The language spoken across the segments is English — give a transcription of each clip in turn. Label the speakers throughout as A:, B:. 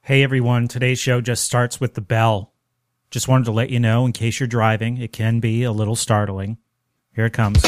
A: Hey everyone, today's show just starts with the bell. Just wanted to let you know, in case you're driving, it can be a little startling. Here it comes.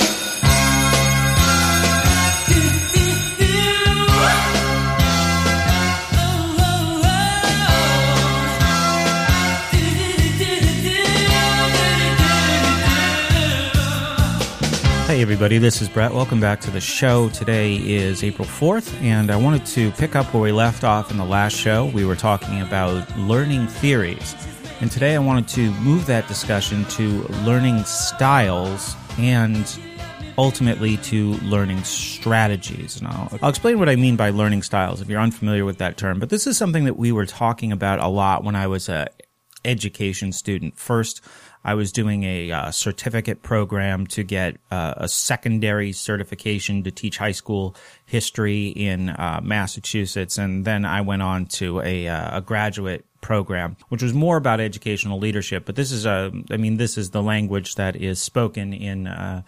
A: Hey everybody, this is Brett. Welcome back to the show. Today is April 4th, and I wanted to pick up where we left off in the last show. We were talking about learning theories, and today I wanted to move that discussion to learning styles and ultimately to learning strategies. And I'll explain what I mean by learning styles if you're unfamiliar with that term, but this is something that we were talking about a lot when I was an education student. First, I was doing a certificate program to get a secondary certification to teach high school history in Massachusetts, and then I went on to a graduate program, which was more about educational leadership. But this is this is the language that is spoken in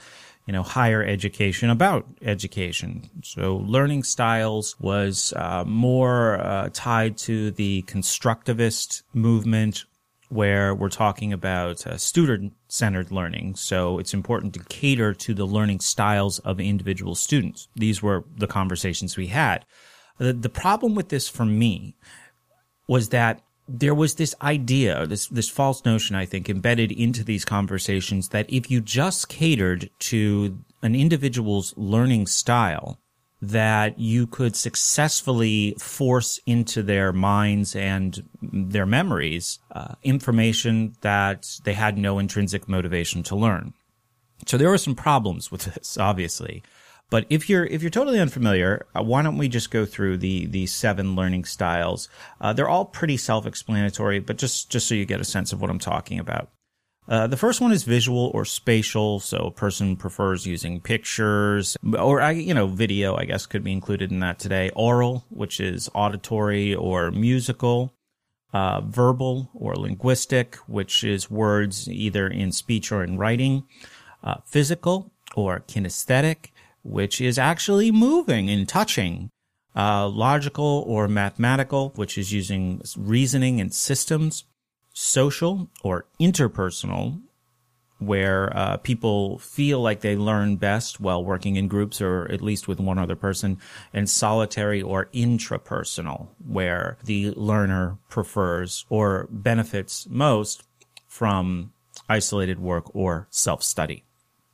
A: higher education about education. So learning styles was more tied to the constructivist movement, where we're talking about student-centered learning. So it's important to cater to the learning styles of individual students. These were the conversations we had. The problem with this for me was that there was this idea, this false notion, I think, embedded into these conversations that if you just catered to an individual's learning style, that you could successfully force into their minds and their memories information that they had no intrinsic motivation to learn. So there were some problems with this, obviously. But if you're totally unfamiliar, why don't we just go through the 7 learning styles? They're all pretty self-explanatory, but just so you get a sense of what I'm talking about. The first one is visual or spatial, so a person prefers using pictures, or video, I guess, could be included in that today. Oral, which is auditory or musical. Verbal or linguistic, which is words either in speech or in writing. Physical or kinesthetic, which is actually moving and touching. Logical or mathematical, which is using reasoning and systems. Social or interpersonal, where people feel like they learn best while working in groups or at least with one other person. And solitary or intrapersonal, where the learner prefers or benefits most from isolated work or self-study.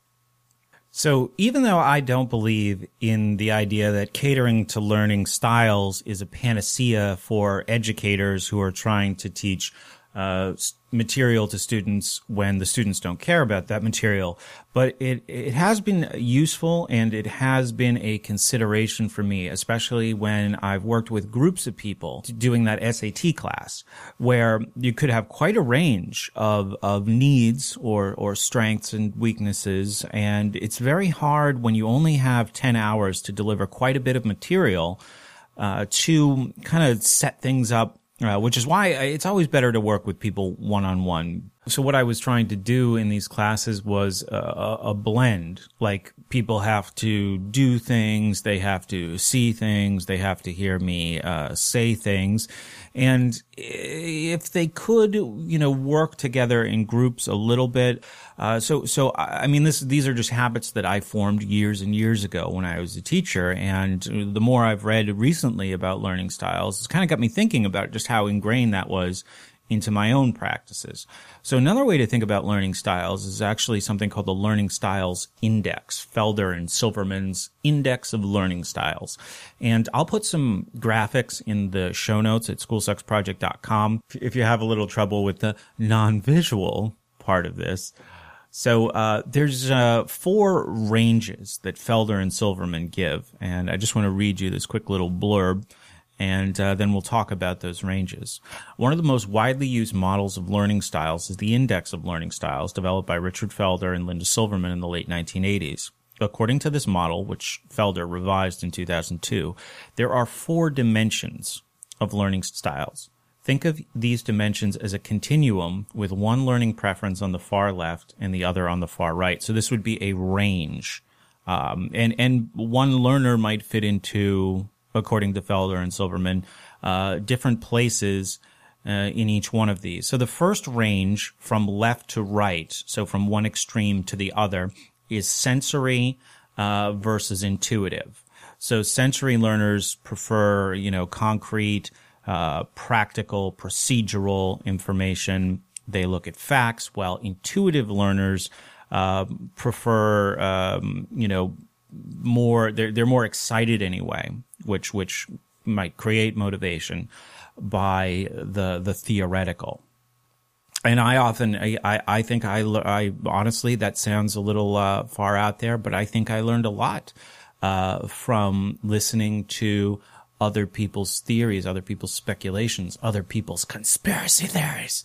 A: So even though I don't believe in the idea that catering to learning styles is a panacea for educators who are trying to teach material to students when the students don't care about that material, but it has been useful and it has been a consideration for me, especially when I've worked with groups of people doing that SAT class, where you could have quite a range of needs or strengths and weaknesses, and it's very hard when you only have 10 hours to deliver quite a bit of material to kind of set things up. Which is why it's always better to work with people one-on-one. So what I was trying to do in these classes was a blend. Like, people have to do things, they have to see things, they have to hear me say things. And if they could, work together in groups a little bit. These are just habits that I formed years and years ago when I was a teacher. And the more I've read recently about learning styles, it's kind of got me thinking about just how ingrained that was into my own practices. So another way to think about learning styles is actually something called the Learning Styles Index, Felder and Silverman's Index of Learning Styles. And I'll put some graphics in the show notes at schoolsucksproject.com if you have a little trouble with the non-visual part of this. So there's 4 ranges that Felder and Silverman give, and I just want to read you this quick little blurb, and then we'll talk about those ranges. One of the most widely used models of learning styles is the Index of Learning Styles, developed by Richard Felder and Linda Silverman in the late 1980s. According to this model, which Felder revised in 2002, there are 4 dimensions of learning styles. Think of these dimensions as a continuum with one learning preference on the far left and the other on the far right. So this would be a range. And one learner might fit into, according to Felder and Silverman, different places in each one of these. So the first range from left to right, so from one extreme to the other, is sensory versus intuitive. So sensory learners prefer, concrete, practical, procedural information. They look at facts, while intuitive learners prefer, more. They're more excited anyway, which might create motivation by the theoretical. And I think I honestly, that sounds a little far out there, but I think I learned a lot from listening to other people's theories, other people's speculations, other people's conspiracy theories.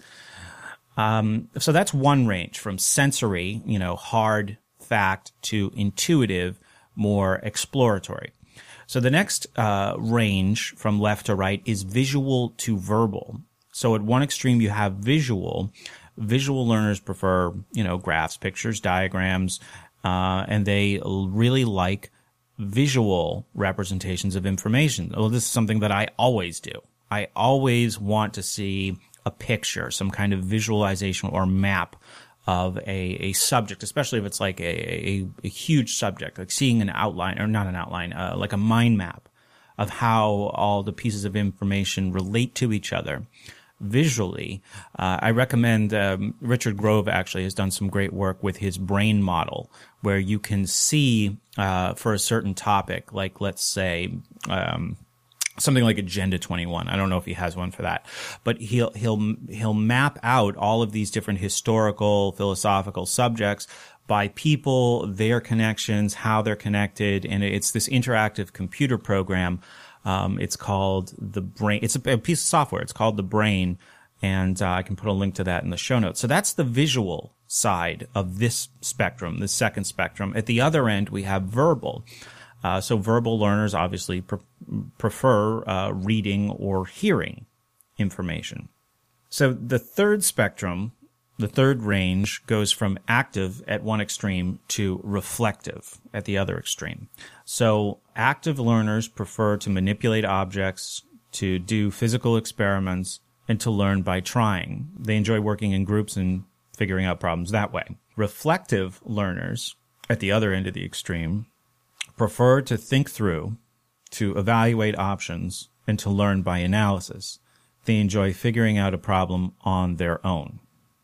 A: So that's one range, from sensory, hard fact, to intuitive, more exploratory. So the next range from left to right is visual to verbal. So at one extreme you have visual. Visual learners prefer, graphs, pictures, diagrams, and they really like visual representations of information. Well, this is something that I always do. I always want to see a picture, some kind of visualization or map of a subject, especially if it's like a huge subject, like seeing an outline, or not an outline, like a mind map of how all the pieces of information relate to each other visually. I recommend, Richard Grove actually has done some great work with his brain model, where you can see, for a certain topic, like let's say, something like Agenda 21. I don't know if he has one for that, but he'll map out all of these different historical, philosophical subjects by people, their connections, how they're connected, and it's this interactive computer program. It's called The Brain. It's a piece of software. It's called The Brain, and I can put a link to that in the show notes. So that's the visual side of this spectrum, the second spectrum. At the other end, we have verbal. So verbal learners obviously prefer reading or hearing information. So the third spectrum, the third range, goes from active at one extreme to reflective at the other extreme. So active learners prefer to manipulate objects, to do physical experiments, and to learn by trying. They enjoy working in groups and figuring out problems that way. Reflective learners, at the other end of the extreme, prefer to think through, to evaluate options, and to learn by analysis. They enjoy figuring out a problem on their own.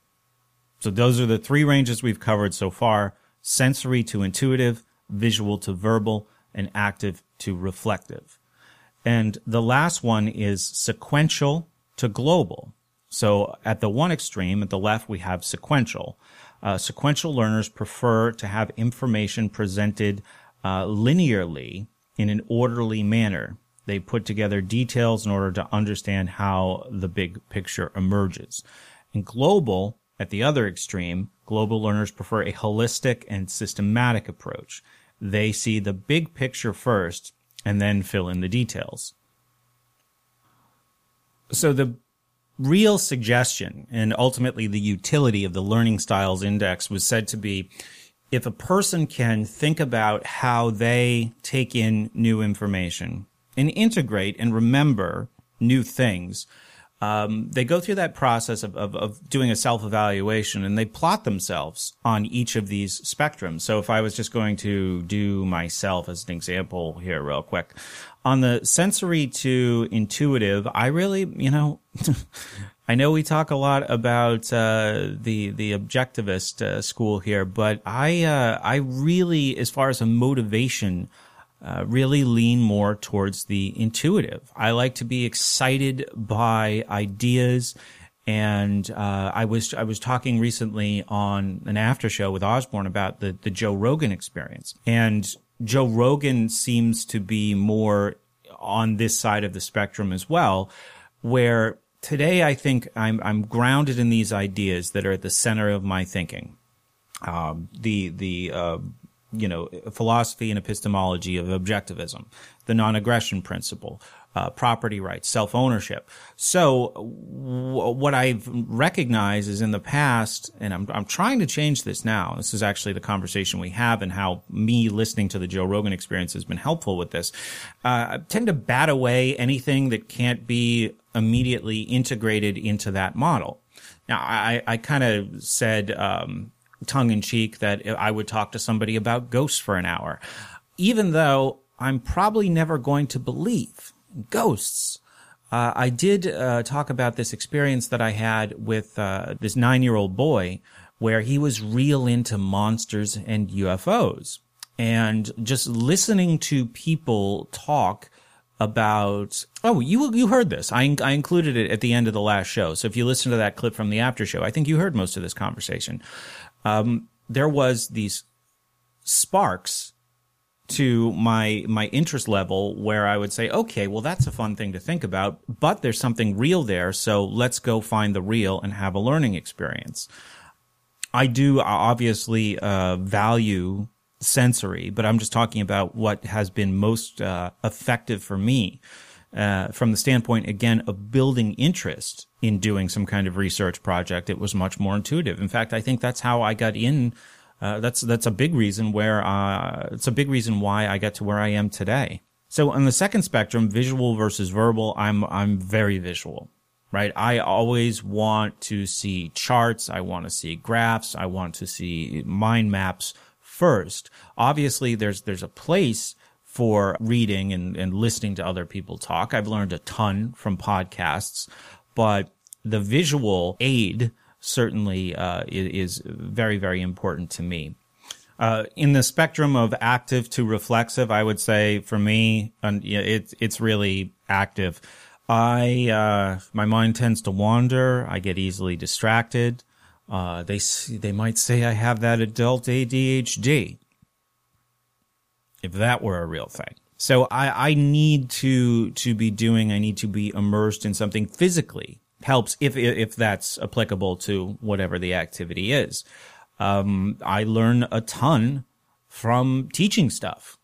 A: So those are the three ranges we've covered so far: sensory to intuitive, visual to verbal, and active to reflective. And the last one is sequential to global. So at the one extreme, at the left, we have sequential. Sequential learners prefer to have information presented linearly in an orderly manner. They put together details in order to understand how the big picture emerges. In global, at the other extreme, global learners prefer a holistic and systematic approach. They see the big picture first and then fill in the details. So the real suggestion, and ultimately the utility of the Learning Styles Index, was said to be, if a person can think about how they take in new information and integrate and remember new things, they go through that process of doing a self-evaluation, and they plot themselves on each of these spectrums. So if I was just going to do myself as an example here real quick, on the sensory to intuitive, I really, I know we talk a lot about the objectivist school here, but I really, as far as a motivation, really lean more towards the intuitive. I like to be excited by ideas, and I was talking recently on an after show with Osborne about the Joe Rogan experience, and Joe Rogan seems to be more on this side of the spectrum as well, where today I think I'm grounded in these ideas that are at the center of my thinking. Philosophy and epistemology of objectivism, the non-aggression principle, property rights, self-ownership. So what I've recognized is in the past, and I'm trying to change this now. This is actually the conversation we have and how me listening to the Joe Rogan Experience has been helpful with this. I tend to bat away anything that can't be immediately integrated into that model. Now, I kind of said, tongue in cheek, that I would talk to somebody about ghosts for an hour, even though I'm probably never going to believe ghosts. I did talk about this experience that I had with this 9-year-old boy where he was real into monsters and UFOs. And just listening to people talk about, you heard this. I included it at the end of the last show. So if you listen to that clip from the after show, I think you heard most of this conversation. There was these sparks to my interest level where I would say, okay, well, that's a fun thing to think about, but there's something real there, so let's go find the real and have a learning experience. I do obviously value sensory, but I'm just talking about what has been most effective for me from the standpoint, again, of building interest in doing some kind of research project. It was much more intuitive. In fact, I think that's how I got in. That's a big reason it's a big reason why I got to where I am today. So on the second spectrum, visual versus verbal, I'm very visual, right? I always want to see charts. I want to see graphs. I want to see mind maps first. Obviously, there's a place for reading and listening to other people talk. I've learned a ton from podcasts, but the visual aid certainly is very, very important to me. In the spectrum of active to reflexive, I would say for me, it's really active. My mind tends to wander. I get easily distracted. They might say I have that adult ADHD, if that were a real thing. So I need to be immersed in something physically. Helps if that's applicable to whatever the activity is. I learn a ton from teaching stuff.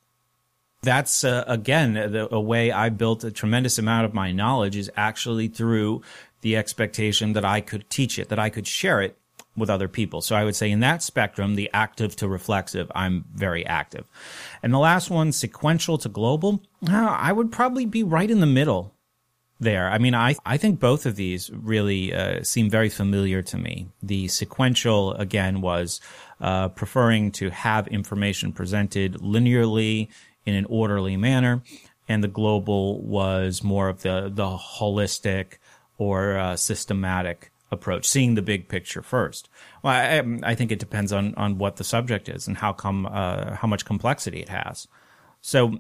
A: That's, again, a way I built a tremendous amount of my knowledge is actually through the expectation that I could teach it, that I could share it with other people. So I would say in that spectrum, the active to reflexive, I'm very active. And the last one, sequential to global, I would probably be right in the middle there. I mean, I think both of these really seem very familiar to me. The sequential, again, was preferring to have information presented linearly in an orderly manner, and the global was more of the holistic or systematic approach, seeing the big picture first. Well, I think it depends on what the subject is and how much complexity it has. So,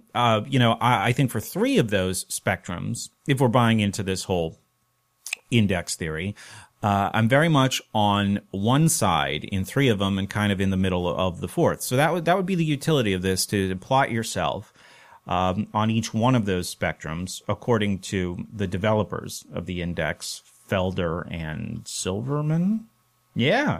A: I think for 3 of those spectrums, if we're buying into this whole index theory, I'm very much on one side in 3 of them and kind of in the middle of the 4th. So that would be the utility of this, to plot yourself on each one of those spectrums according to the developers of the index, Felder and Silverman. Yeah.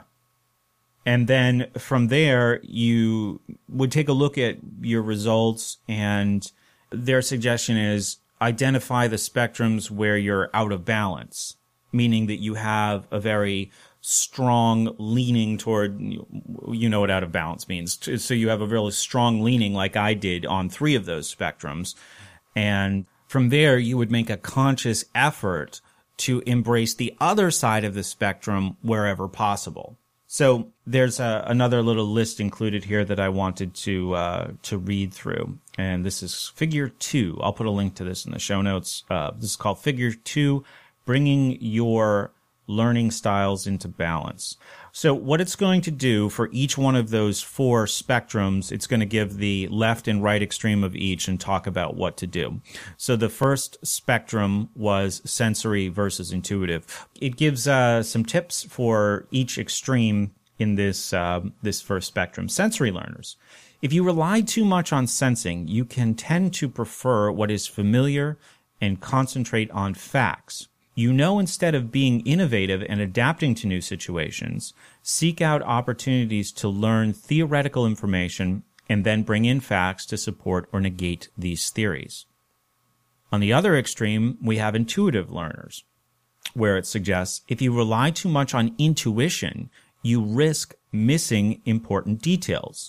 A: And then from there, you would take a look at your results, and their suggestion is identify the spectrums where you're out of balance, meaning that you have a very strong leaning toward, you know what out of balance means. So you have a really strong leaning like I did on 3 of those spectrums. And from there, you would make a conscious effort to embrace the other side of the spectrum wherever possible. So there's another little list included here that I wanted to read through, and this is Figure 2. I'll put a link to this in the show notes. This is called Figure 2, Bringing Your Learning Styles into Balance. So what it's going to do for each one of those 4 spectrums, it's going to give the left and right extreme of each and talk about what to do. So the first spectrum was sensory versus intuitive. It gives some tips for each extreme in this first spectrum. Sensory learners. If you rely too much on sensing, you can tend to prefer what is familiar and concentrate on facts. Instead of being innovative and adapting to new situations, seek out opportunities to learn theoretical information and then bring in facts to support or negate these theories. On the other extreme, we have intuitive learners, where it suggests if you rely too much on intuition, you risk missing important details,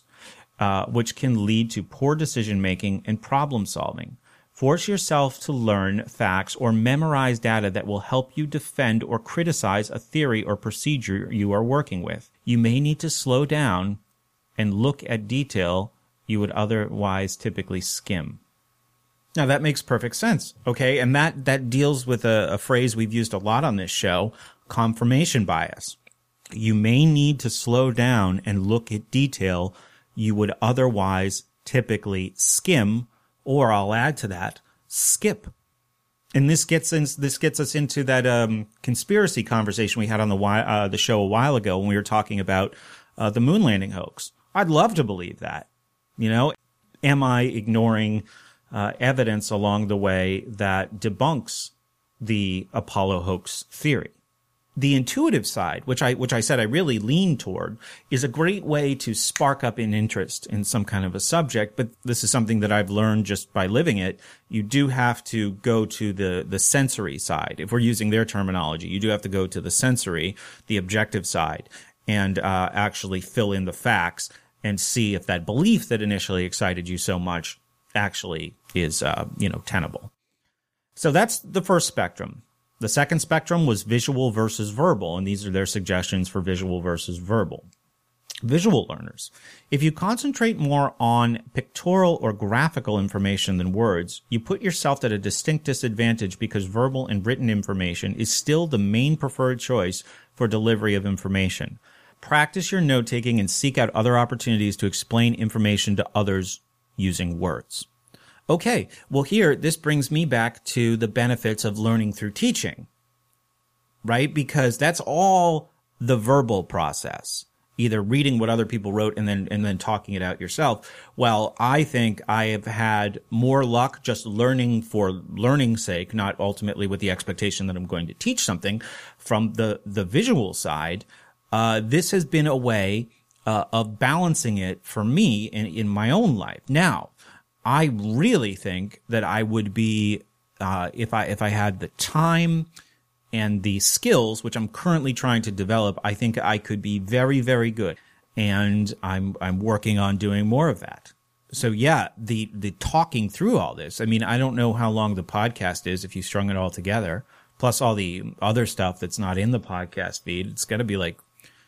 A: which can lead to poor decision-making and problem-solving. Force yourself to learn facts or memorize data that will help you defend or criticize a theory or procedure you are working with. You may need to slow down and look at detail you would otherwise typically skim. Now, that makes perfect sense, okay? And that deals with a phrase we've used a lot on this show, confirmation bias. You may need to slow down and look at detail you would otherwise typically skim, or I'll add to that, skip. And this gets us into that conspiracy conversation we had on the show a while ago when we were talking about the moon landing hoax. I'd love to believe that. You know, am I ignoring evidence along the way that debunks the Apollo hoax theory? The intuitive side, which I said I really lean toward, is a great way to spark up an interest in some kind of a subject. But this is something that I've learned just by living it. You do have to go to the sensory side. If we're using their terminology, you do have to go to the sensory, the objective side, and actually fill in the facts and see if that belief that initially excited you so much actually is, tenable. So that's the first spectrum. The second spectrum was visual versus verbal, and these are their suggestions for visual versus verbal. Visual learners. If you concentrate more on pictorial or graphical information than words, you put yourself at a distinct disadvantage because verbal and written information is still the main preferred choice for delivery of information. Practice your note-taking and seek out other opportunities to explain information to others using words. Okay, well here, this brings me back to the benefits of learning through teaching, right? Because that's all the verbal process, either reading what other people wrote and then talking it out yourself. Well, I think I have had more luck just learning for learning's sake, not ultimately with the expectation that I'm going to teach something from the visual side. This has been a way of balancing it for me in my own life. Now, I really think that I would be, if I had the time and the skills, which I'm currently trying to develop, I think I could be very, very good. And I'm working on doing more of that. So yeah, the talking through all this. I mean, I don't know how long the podcast is if you strung it all together, plus all the other stuff that's not in the podcast feed. It's got to be like,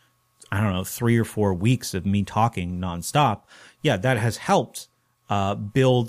A: I don't know, 3 or 4 weeks of me talking nonstop. Yeah, that has helped build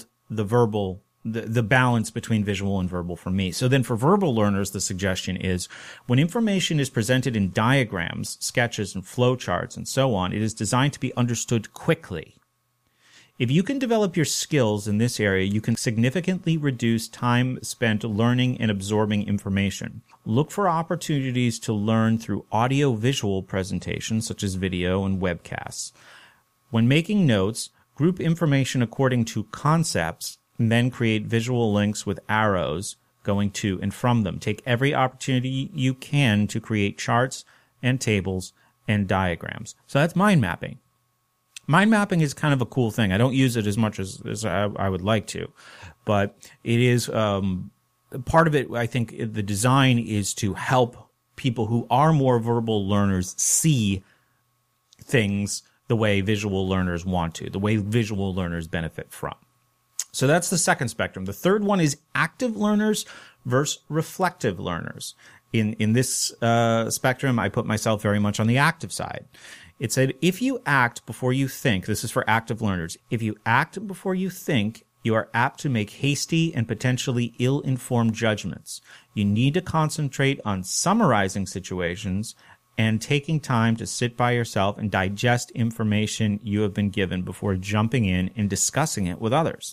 A: the balance between visual and verbal for me. So then for verbal learners, the suggestion is when information is presented in diagrams, sketches, and flowcharts, and so on, it is designed to be understood quickly. If you can develop your skills in this area, you can significantly reduce time spent learning and absorbing information. Look for opportunities to learn through audio-visual presentations, such as video and webcasts. When making notes, group information according to concepts, and then create visual links with arrows going to and from them. Take every opportunity you can to create charts and tables and diagrams. So that's mind mapping. Mind mapping is kind of a cool thing. I don't use it as much as I would like to, but it is part of it. I think the design is to help people who are more verbal learners see things the way visual learners want to, the way visual learners benefit from. So that's the second spectrum. The third one is active learners versus reflective learners. In this spectrum, I put myself very much on the active side. It said, if you act before you think, this is for active learners, if you act before you think, you are apt to make hasty and potentially ill-informed judgments. You need to concentrate on summarizing situations and taking time to sit by yourself and digest information you have been given before jumping in and discussing it with others.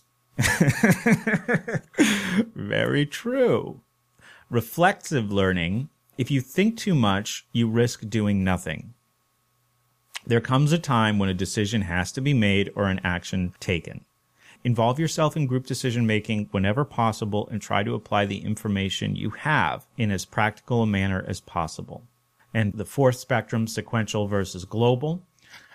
A: Very true. Reflective learning, if you think too much, you risk doing nothing. There comes a time when a decision has to be made or an action taken. Involve yourself in group decision-making whenever possible and try to apply the information you have in as practical a manner as possible. And the fourth spectrum, sequential versus global.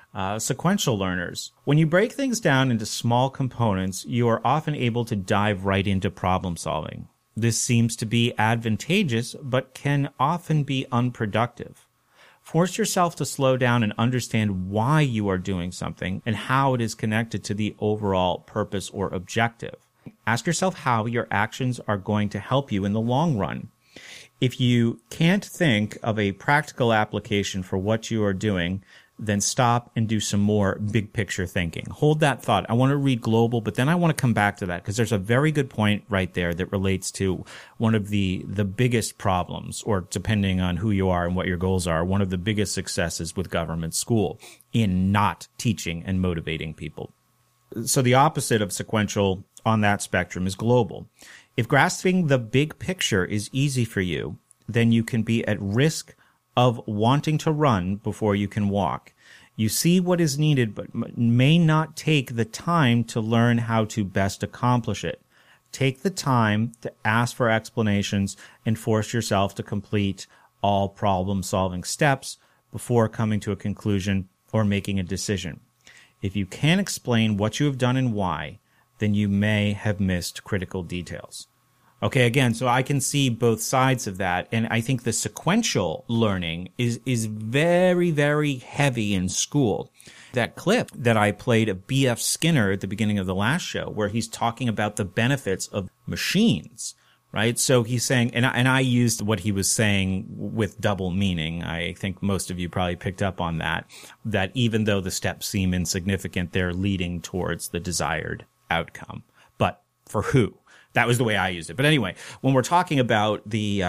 A: Sequential learners. When you break things down into small components, you are often able to dive right into problem solving. This seems to be advantageous, but can often be unproductive. Force yourself to slow down and understand why you are doing something and how it is connected to the overall purpose or objective. Ask yourself how your actions are going to help you in the long run. If you can't think of a practical application for what you are doing, then stop and do some more big picture thinking. Hold that thought. I want to read global, but then I want to come back to that because there's a very good point right there that relates to one of the biggest problems, or depending on who you are and what your goals are, one of the biggest successes with government school in not teaching and motivating people. So the opposite of sequential on that spectrum is global. If grasping the big picture is easy for you, then you can be at risk of wanting to run before you can walk. You see what is needed, but may not take the time to learn how to best accomplish it. Take the time to ask for explanations and force yourself to complete all problem-solving steps before coming to a conclusion or making a decision. If you can't explain what you have done and why, then you may have missed critical details. Okay, again, so I can see both sides of that, and I think the sequential learning is very, very heavy in school. That clip that I played of B.F. Skinner at the beginning of the last show, where he's talking about the benefits of machines, right? So he's saying, and I used what he was saying with double meaning. I think most of you probably picked up on that even though the steps seem insignificant, they're leading towards the desired outcome. But for who? That was the way I used it. But anyway, when we're talking about the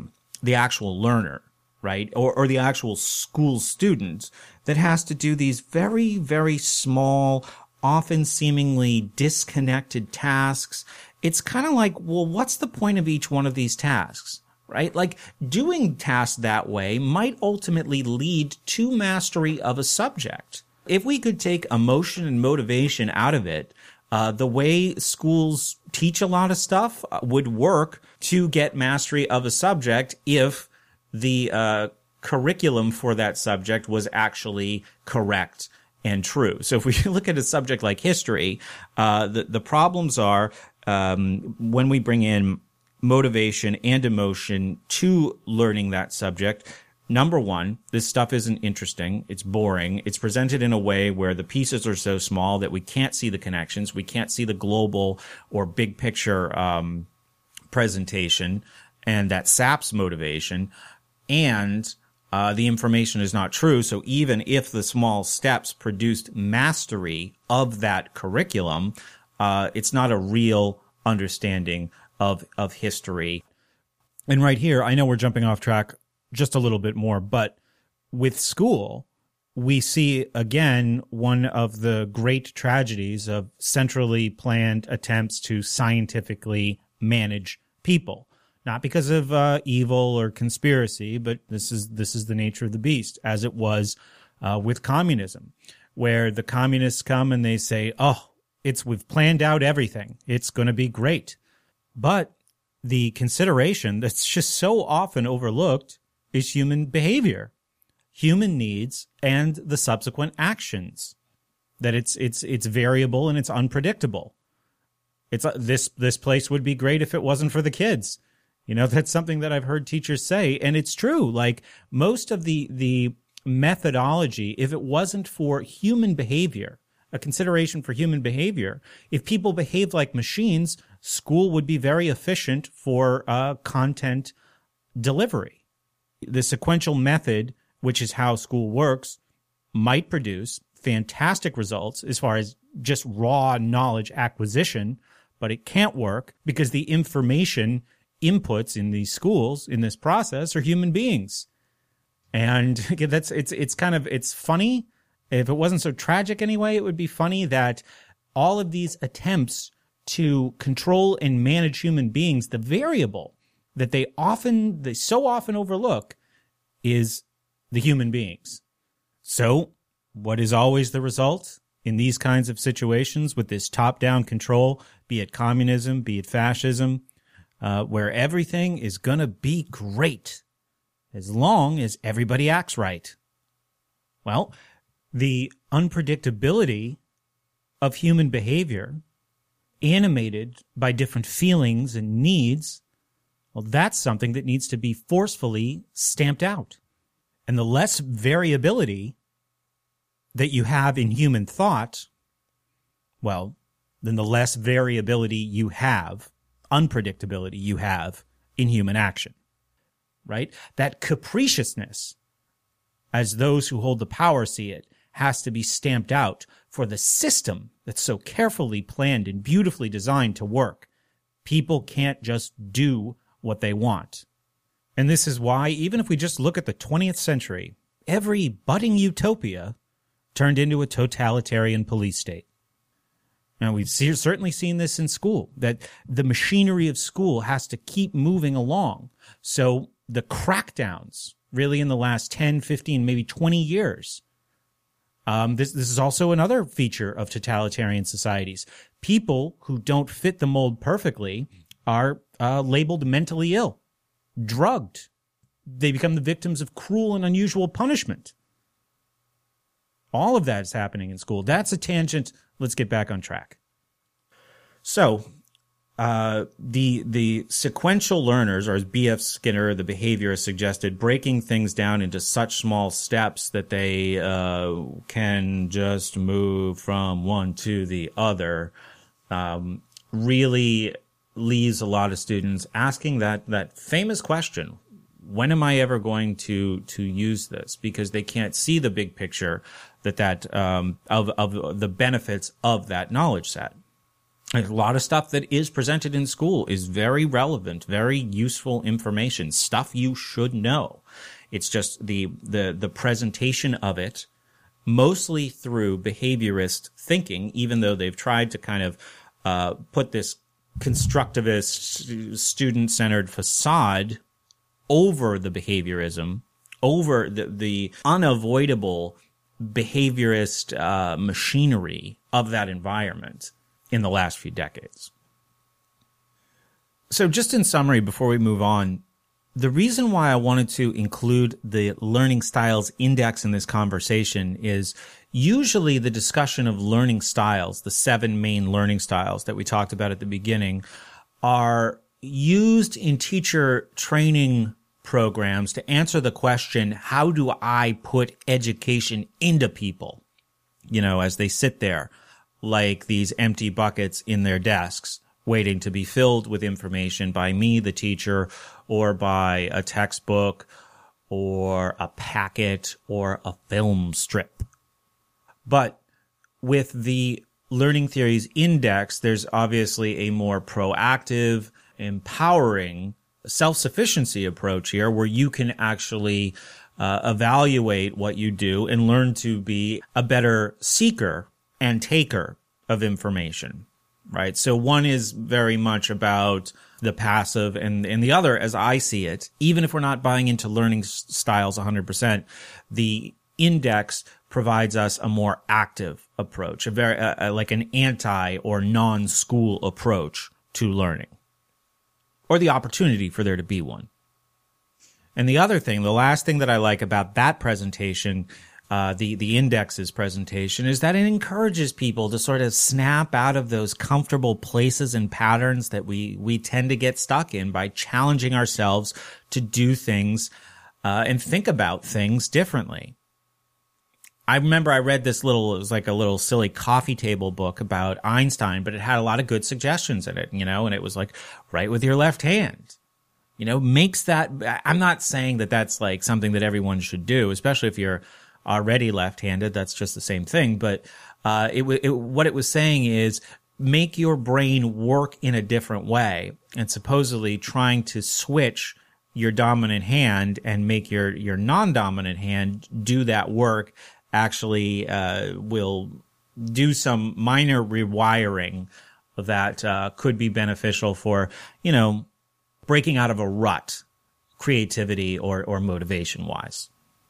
A: actual learner, right, or the actual school student that has to do these very, very small, often seemingly disconnected tasks, it's kind of like, well, what's the point of each one of these tasks, right? Like, doing tasks that way might ultimately lead to mastery of a subject. If we could take emotion and motivation out of it, the way schools teach a lot of stuff would work to get mastery of a subject if the curriculum for that subject was actually correct and true. So if we look at a subject like history, the problems are when we bring in motivation and emotion to learning that subject. Number one, this stuff isn't interesting. It's boring. It's presented in a way where the pieces are so small that we can't see the connections. We can't see the global or big picture presentation, and that saps motivation. And the information is not true. So even if the small steps produced mastery of that curriculum, it's not a real understanding of history. And right here, I know we're jumping off track just a little bit more, but with school, we see again one of the great tragedies of centrally planned attempts to scientifically manage people. Not because of evil or conspiracy, but this is the nature of the beast, as it was with communism, where the communists come and they say, "Oh, we've planned out everything. It's going to be great." But the consideration that's just so often overlooked is human behavior, human needs, and the subsequent actions. That it's variable and it's unpredictable. It's this place would be great if it wasn't for the kids. You know, that's something that I've heard teachers say, and it's true. Like, most of the methodology, if it wasn't for human behavior, a consideration for human behavior, if people behaved like machines, school would be very efficient for content delivery. The sequential method, which is how school works, might produce fantastic results as far as just raw knowledge acquisition, but it can't work because the information inputs in these schools in this process are human beings. And it's funny. If it wasn't so tragic anyway, it would be funny that all of these attempts to control and manage human beings, the variable that they so often overlook is the human beings. So what is always the result in these kinds of situations with this top-down control, be it communism, be it fascism, where everything is going to be great as long as everybody acts right? Well, The unpredictability of human behavior, animated by different feelings and needs, well, that's something that needs to be forcefully stamped out. And the less variability that you have in human thought, well, then the less variability you have, unpredictability you have in human action, right? That capriciousness, as those who hold the power see it, has to be stamped out for the system that's so carefully planned and beautifully designed to work. People can't just do what they want. And this is why, even if we just look at the 20th century, every budding utopia turned into a totalitarian police state. Now, we've certainly seen this in school, that the machinery of school has to keep moving along. So the crackdowns, really in the last 10, 15, maybe 20 years, this is also another feature of totalitarian societies. People who don't fit the mold perfectly are labeled mentally ill, drugged. They become the victims of cruel and unusual punishment. All of that is happening in school. That's a tangent. Let's get back on track. So, the sequential learners, or as B.F. Skinner, the behaviorist, suggested, breaking things down into such small steps that they can just move from one to the other, really leaves a lot of students asking that famous question: when am I ever going to use this? Because they can't see the big picture of the benefits of that knowledge set. A lot of stuff that is presented in school is very relevant, very useful information, stuff you should know. It's just the presentation of it, mostly through behaviorist thinking, even though they've tried to kind of put this constructivist, student-centered facade over the behaviorism, over the unavoidable behaviorist machinery of that environment in the last few decades. So just in summary, before we move on, the reason why I wanted to include the Learning Styles Index in this conversation is usually the discussion of learning styles, the 7 main learning styles that we talked about at the beginning, are used in teacher training programs to answer the question, how do I put education into people? You know, as they sit there like these empty buckets in their desks, waiting to be filled with information by me, the teacher, or by a textbook, or a packet, or a film strip. But with the Learning Theories Index, there's obviously a more proactive, empowering, self-sufficiency approach here, where you can actually evaluate what you do and learn to be a better seeker and taker of information, right? So one is very much about the passive, and the other, as I see it, even if we're not buying into learning styles 100%, the index provides us a more active approach, a very like an anti or non-school approach to learning, or the opportunity for there to be one. And the other thing, the last thing that I like about that presentation, the index's presentation, is that it encourages people to sort of snap out of those comfortable places and patterns that we tend to get stuck in by challenging ourselves to do things and think about things differently. I remember I read this it was like a little silly coffee table book about Einstein, but it had a lot of good suggestions in it, you know, and it was like, write with your left hand. You know, makes that, I'm not saying that that's like something that everyone should do, especially if you're already left-handed. That's just the same thing. But what it was saying is make your brain work in a different way, and supposedly trying to switch your dominant hand and make your non-dominant hand do that work actually will do some minor rewiring that could be beneficial for, you know, breaking out of a rut, creativity or motivation-wise.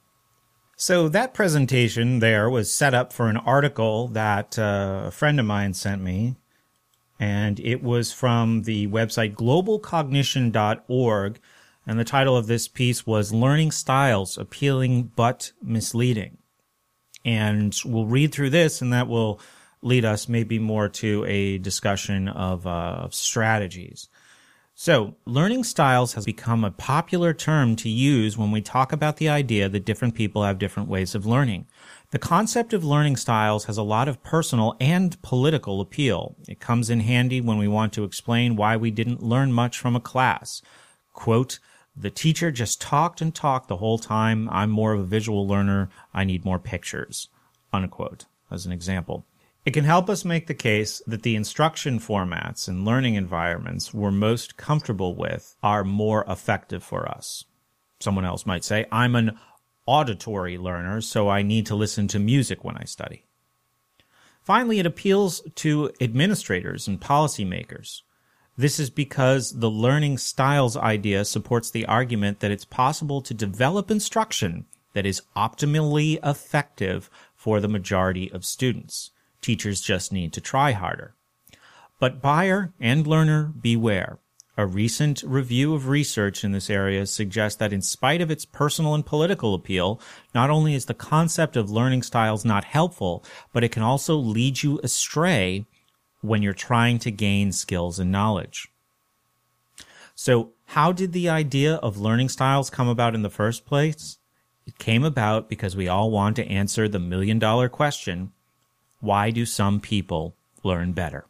A: So that presentation there was set up for an article that a friend of mine sent me, and it was from the website globalcognition.org, and the title of this piece was Learning Styles, Appealing But Misleading. And we'll read through this, and that will lead us maybe more to a discussion of strategies. So, learning styles has become a popular term to use when we talk about the idea that different people have different ways of learning. The concept of learning styles has a lot of personal and political appeal. It comes in handy when we want to explain why we didn't learn much from a class. Quote, "The teacher just talked and talked the whole time. I'm more of a visual learner. I need more pictures." Unquote, as an example. It can help us make the case that the instruction formats and learning environments we're most comfortable with are more effective for us. Someone else might say, "I'm an auditory learner, so I need to listen to music when I study." Finally, it appeals to administrators and policymakers. This is because the learning styles idea supports the argument that it's possible to develop instruction that is optimally effective for the majority of students. Teachers just need to try harder. But buyer and learner beware. A recent review of research in this area suggests that in spite of its personal and political appeal, not only is the concept of learning styles not helpful, but it can also lead you astray when you're trying to gain skills and knowledge. So, how did the idea of learning styles come about in the first place? It came about because we all want to answer the million-dollar question, why do some people learn better?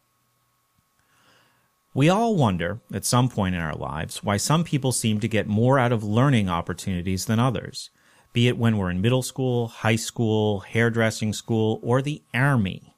A: We all wonder, at some point in our lives, why some people seem to get more out of learning opportunities than others, be it when we're in middle school, high school, hairdressing school, or the army.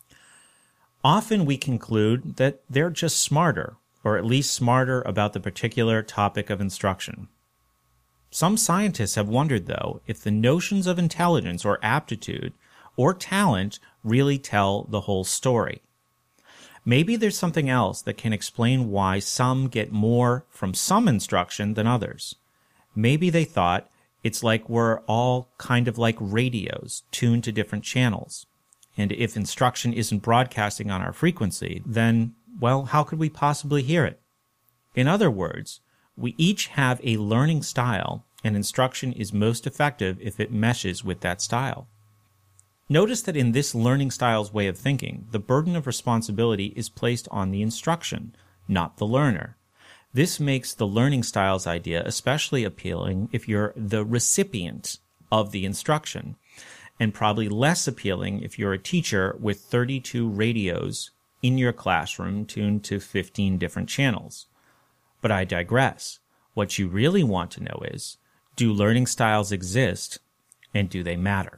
A: Often we conclude that they're just smarter, or at least smarter about the particular topic of instruction. Some scientists have wondered, though, if the notions of intelligence or aptitude or talent really tell the whole story. Maybe there's something else that can explain why some get more from some instruction than others. Maybe they thought it's like we're all kind of like radios, tuned to different channels. And if instruction isn't broadcasting on our frequency, then, well, how could we possibly hear it? In other words, we each have a learning style, and instruction is most effective if it meshes with that style. Notice that in this learning styles way of thinking, the burden of responsibility is placed on the instruction, not the learner. This makes the learning styles idea especially appealing if you're the recipient of the instruction, and probably less appealing if you're a teacher with 32 radios in your classroom tuned to 15 different channels. But I digress. What you really want to know is, do learning styles exist, and do they matter?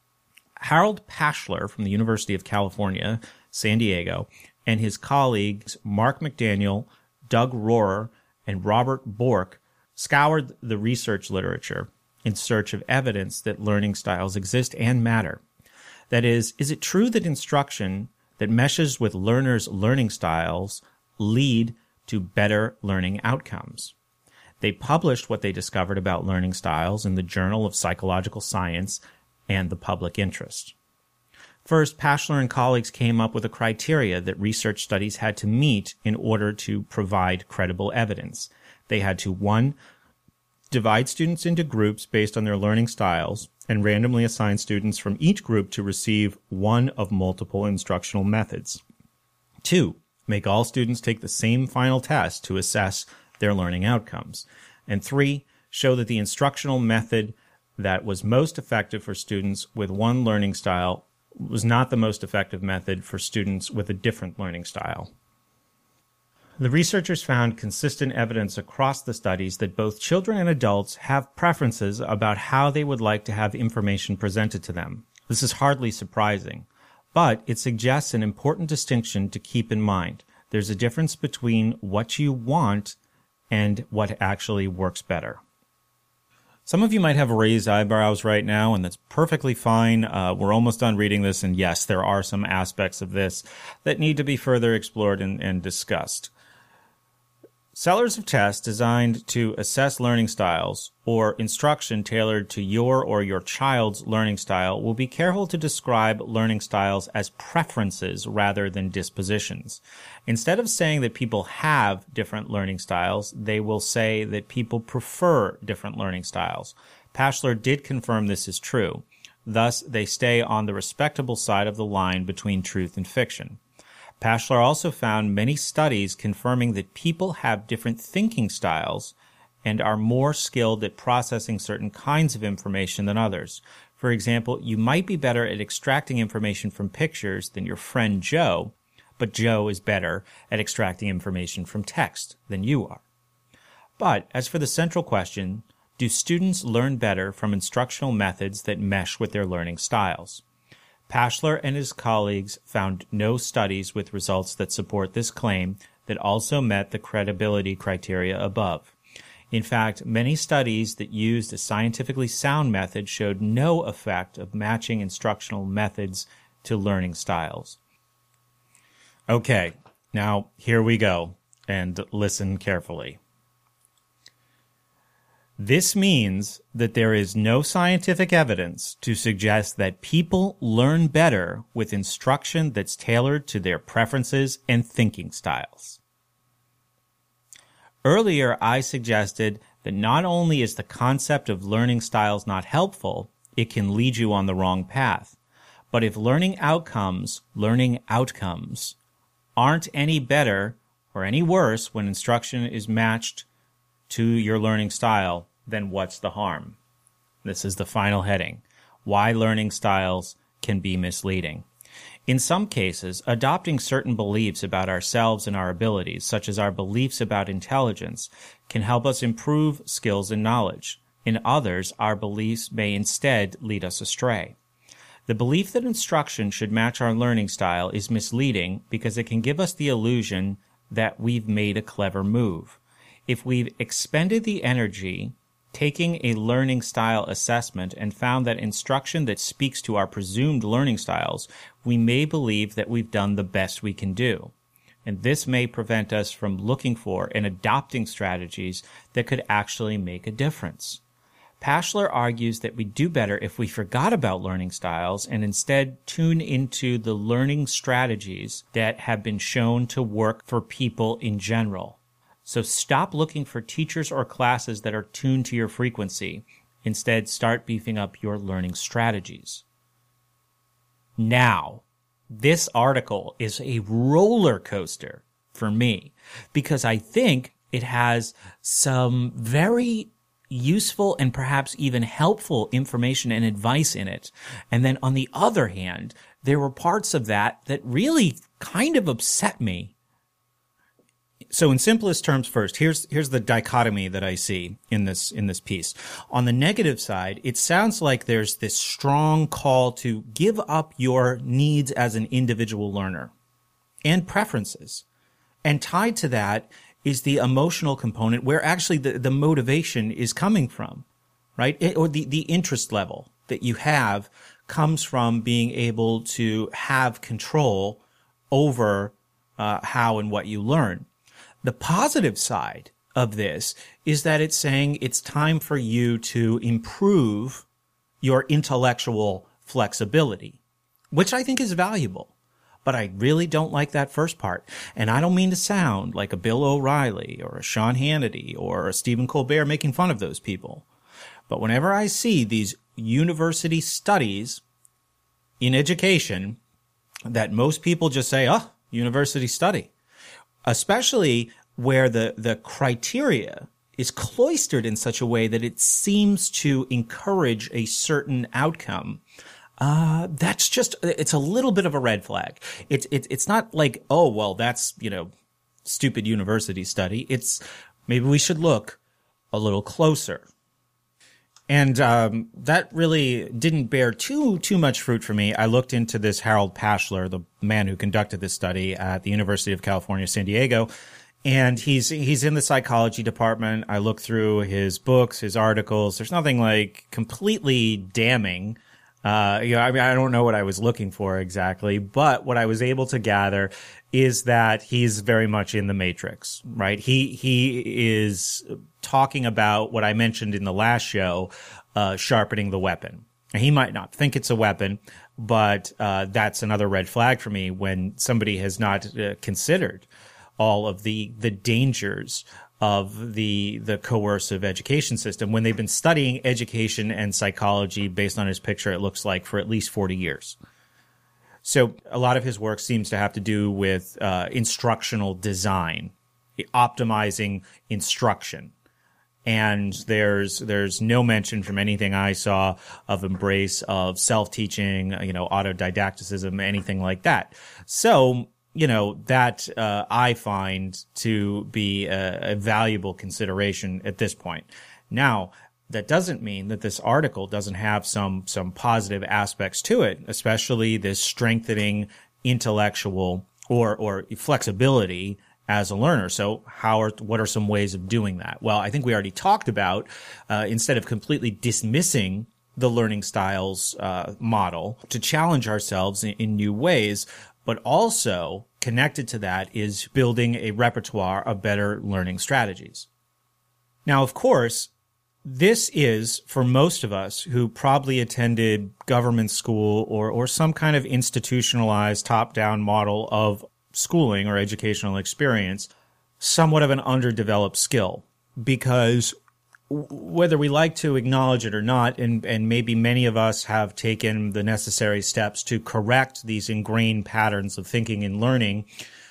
A: Harold Pashler from the University of California, San Diego, and his colleagues Mark McDaniel, Doug Rohrer, and Robert Bork scoured the research literature in search of evidence that learning styles exist and matter. That is it true that instruction that meshes with learners' learning styles lead to better learning outcomes? They published what they discovered about learning styles in the Journal of Psychological Science and the Public Interest. First, Pashler and colleagues came up with a criteria that research studies had to meet in order to provide credible evidence. They had to, 1, divide students into groups based on their learning styles, and randomly assign students from each group to receive one of multiple instructional methods. 2, make all students take the same final test to assess their learning outcomes. And 3, show that the instructional method that was most effective for students with one learning style was not the most effective method for students with a different learning style. The researchers found consistent evidence across the studies that both children and adults have preferences about how they would like to have information presented to them. This is hardly surprising, but it suggests an important distinction to keep in mind. There's a difference between what you want and what actually works better. Some of you might have raised eyebrows right now, and that's perfectly fine. We're almost done reading this, and yes, there are some aspects of this that need to be further explored and discussed. Sellers of tests designed to assess learning styles or instruction tailored to your or your child's learning style will be careful to describe learning styles as preferences rather than dispositions. Instead of saying that people have different learning styles, they will say that people prefer different learning styles. Pashler did confirm this is true, Thus, they stay on the respectable side of the line between truth and fiction. Pashler also found many studies confirming that people have different thinking styles and are more skilled at processing certain kinds of information than others. For example, you might be better at extracting information from pictures than your friend Joe, but Joe is better at extracting information from text than you are. But as for the central question, do students learn better from instructional methods that mesh with their learning styles? Pashler and his colleagues found no studies with results that support this claim that also met the credibility criteria above. In fact, many studies that used a scientifically sound method showed no effect of matching instructional methods to learning styles. Okay, now here we go, and listen carefully. This means that there is no scientific evidence to suggest that people learn better with instruction that's tailored to their preferences and thinking styles. Earlier, I suggested that not only is the concept of learning styles not helpful, it can lead you on the wrong path. But if learning outcomes aren't any better or any worse when instruction is matched to your learning style, then what's the harm? This is the final heading. Why learning styles can be misleading. In some cases, adopting certain beliefs about ourselves and our abilities, such as our beliefs about intelligence, can help us improve skills and knowledge. In others, our beliefs may instead lead us astray. The belief that instruction should match our learning style is misleading because it can give us the illusion that we've made a clever move. If we've expended the energy taking a learning style assessment and found that instruction that speaks to our presumed learning styles, we may believe that we've done the best we can do. And this may prevent us from looking for and adopting strategies that could actually make a difference. Pashler argues that we do better if we forgot about learning styles and instead tune into the learning strategies that have been shown to work for people in general. So stop looking for teachers or classes that are tuned to your frequency. Instead, start beefing up your learning strategies. Now, this article is a roller coaster for me because I think it has some very useful and perhaps even helpful information and advice in it. And then on the other hand, there were parts of that really kind of upset me. So in simplest terms first, here's the dichotomy that I see in this piece. On the negative side, it sounds like there's this strong call to give up your needs as an individual learner and preferences. And tied to that is the emotional component where actually the motivation is coming from, right? Or the interest level that you have comes from being able to have control over how and what you learn. The positive side of this is that it's saying it's time for you to improve your intellectual flexibility, which I think is valuable. But I really don't like that first part. And I don't mean to sound like a Bill O'Reilly or a Sean Hannity or a Stephen Colbert making fun of those people. But whenever I see these university studies in education that most people just say, oh, university study, especially where the criteria is cloistered in such a way that it seems to encourage a certain outcome, that's just, it's a little bit of a red flag. It's not like, oh, well, that's, stupid university study. It's maybe we should look a little closer. And that really didn't bear too much fruit for me. I looked into this Harold Pashler, the man who conducted this study at the University of California, San Diego, and he's in the psychology department. I looked through his books, his articles. There's nothing like completely damning. I don't know what I was looking for exactly, but what I was able to gather is that he's very much in the matrix, right? He is talking about what I mentioned in the last show, sharpening the weapon. And he might not think it's a weapon, but that's another red flag for me when somebody has not considered all of the dangers of the coercive education system when they've been studying education and psychology based on his picture, it looks like, for at least 40 years. So a lot of his work seems to have to do with instructional design, optimizing instruction. And there's no mention from anything I saw of embrace of self-teaching, autodidacticism, anything like that. So, that I find to be a valuable consideration at this point. Now, that doesn't mean that this article doesn't have some positive aspects to it, especially this strengthening intellectual or flexibility as a learner. So what are some ways of doing that? Well, I think we already talked about, instead of completely dismissing the learning styles model, to challenge ourselves in new ways, but also connected to that is building a repertoire of better learning strategies. Now, of course, this is, for most of us who probably attended government school or some kind of institutionalized top-down model of schooling or educational experience, somewhat of an underdeveloped skill, because whether we like to acknowledge it or not, and maybe many of us have taken the necessary steps to correct these ingrained patterns of thinking and learning,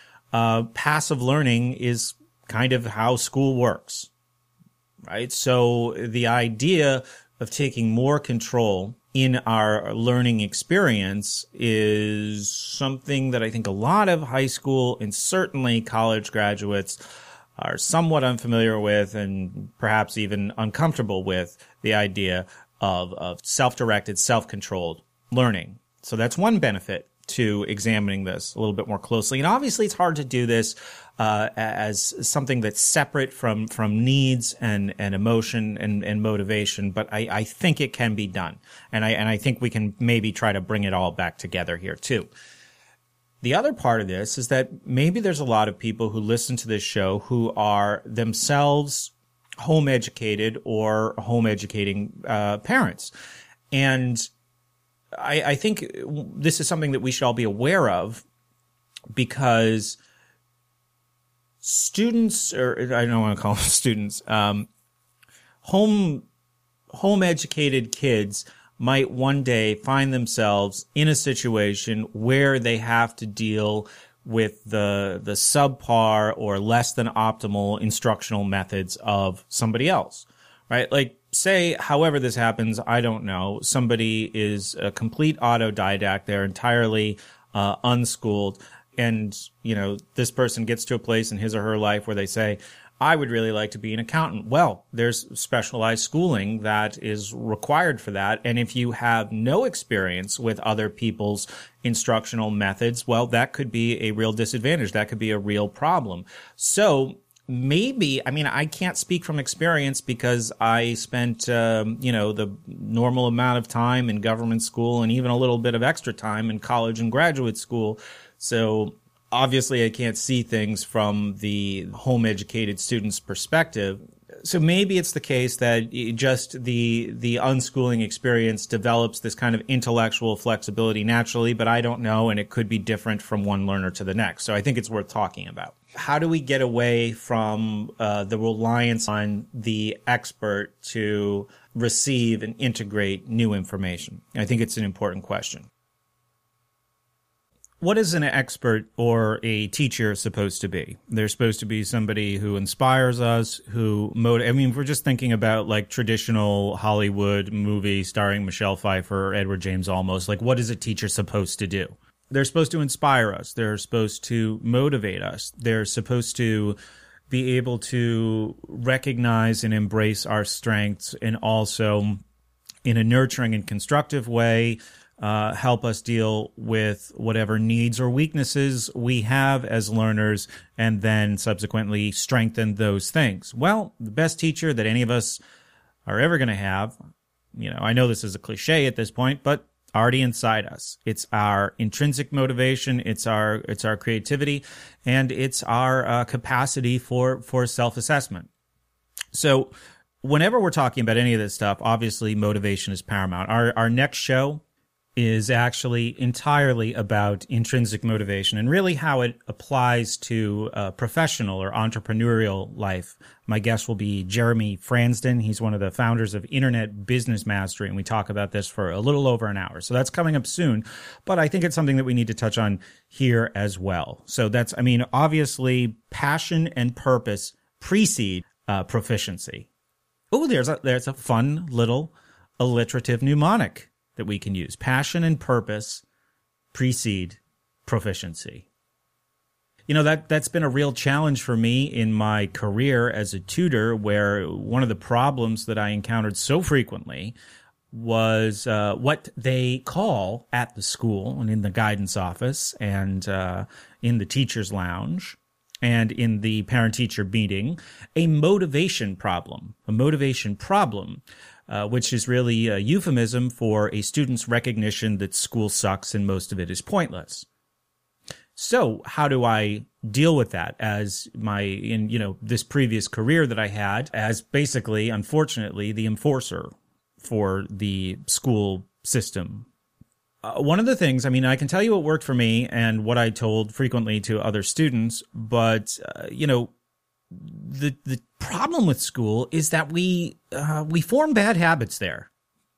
A: passive learning is kind of how school works, right? So the idea of taking more control in our learning experience is something that I think a lot of high school and certainly college graduates are somewhat unfamiliar with and perhaps even uncomfortable with, the idea of self-directed, self-controlled learning. So that's one benefit to examining this a little bit more closely. And obviously it's hard to do this as something that's separate from needs and emotion and motivation, but I think it can be done. And I think we can maybe try to bring it all back together here too. The other part of this is that maybe there's a lot of people who listen to this show who are themselves home educated or home educating parents. And I think this is something that we should all be aware of, because students, or I don't want to call them students, home educated kids might one day find themselves in a situation where they have to deal with the subpar or less than optimal instructional methods of somebody else, right? Like, say, however this happens, I don't know, somebody is a complete autodidact, they're entirely unschooled, and, this person gets to a place in his or her life where they say, I would really like to be an accountant. Well, there's specialized schooling that is required for that. And if you have no experience with other people's instructional methods, well, that could be a real disadvantage. That could be a real problem. So maybe, I can't speak from experience because I spent, the normal amount of time in government school and even a little bit of extra time in college and graduate school. So obviously, I can't see things from the home-educated student's perspective. So maybe it's the case that just the unschooling experience develops this kind of intellectual flexibility naturally, but I don't know, and it could be different from one learner to the next. So I think it's worth talking about. How do we get away from the reliance on the expert to receive and integrate new information? I think it's an important question. What is an expert or a teacher supposed to be? They're supposed to be somebody who inspires us, who if we're just thinking about like traditional Hollywood movie starring Michelle Pfeiffer or Edward James Olmos, like what is a teacher supposed to do? They're supposed to inspire us. They're supposed to motivate us. They're supposed to be able to recognize and embrace our strengths, and also in a nurturing and constructive way, help us deal with whatever needs or weaknesses we have as learners, and then subsequently strengthen those things. Well, the best teacher that any of us are ever going to have, I know this is a cliche at this point, but already inside us. It's our intrinsic motivation, it's our creativity, and it's our capacity for self-assessment. So whenever we're talking about any of this stuff, obviously motivation is paramount. Our next show is actually entirely about intrinsic motivation and really how it applies to professional or entrepreneurial life. My guest will be Jeremy Fransden. He's one of the founders of Internet Business Mastery, and we talk about this for a little over an hour. So that's coming up soon, but I think it's something that we need to touch on here as well. So that's, I mean, obviously passion and purpose precede proficiency. Oh, there's a fun little alliterative mnemonic that we can use. Passion and purpose precede proficiency. You know, that's been a real challenge for me in my career as a tutor, where one of the problems that I encountered so frequently was what they call at the school and in the guidance office and in the teacher's lounge and in the parent-teacher meeting, a motivation problem. A motivation problem. Which is really a euphemism for a student's recognition that school sucks and most of it is pointless. So how do I deal with that as this previous career that I had as basically, unfortunately, the enforcer for the school system? One of the things, I mean, I can tell you what worked for me and what I told frequently to other students, but, the problem with school is that we form bad habits there,